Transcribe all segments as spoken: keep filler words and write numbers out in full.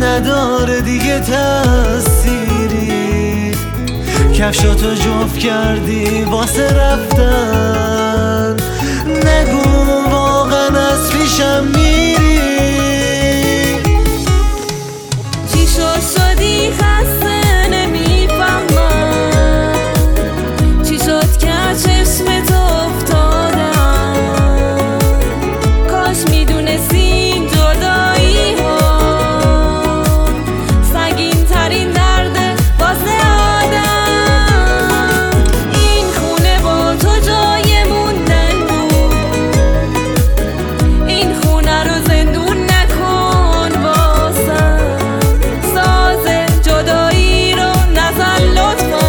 نداره دیگه تأثیری، کفشاتو جفت کردی واسه رفتن، نگو واقعا از پیشم میری. چی شد شدی خسته نمیفهمم، چی شد که چشمت افتادم، کاش میدونستی این جدایی ها سنگین ترین درده واسه آدم. این خونه با تو جای موندن بود، این خونه رو زندون نکن واسم، ساز جدایی رو نزن لطفا،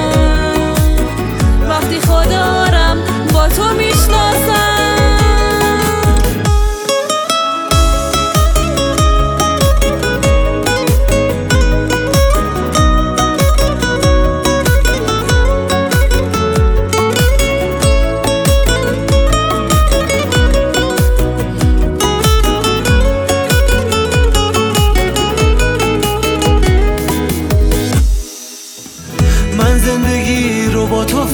وقتی خودارم با تو میشناسم. من زندگی رو با تو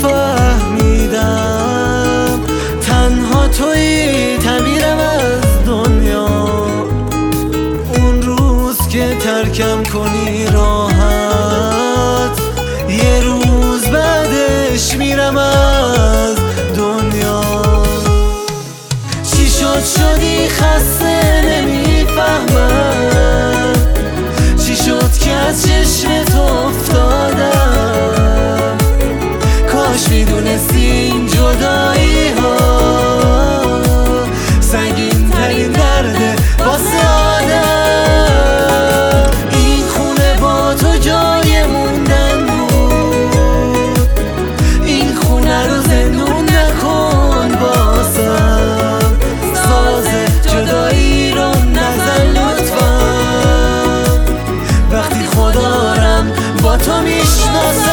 فهمیدم، تنها تویی تعمیرم از دنیا. اون روز که ترکم کنی راحت، یه روز بعدش میرم از دنیا. چی شد شدی خسته نمیفهمم، چی شد که از چشمت افتادم، کاش میدونستی این جدایی ها سنگین ترین درده واسه آدم. این خونه با تو جای موندن بود، این خونه رو زندون نکن واسم، ساز جدایی رو نزن لطفا، وقتی خودارم با تو میشناسم.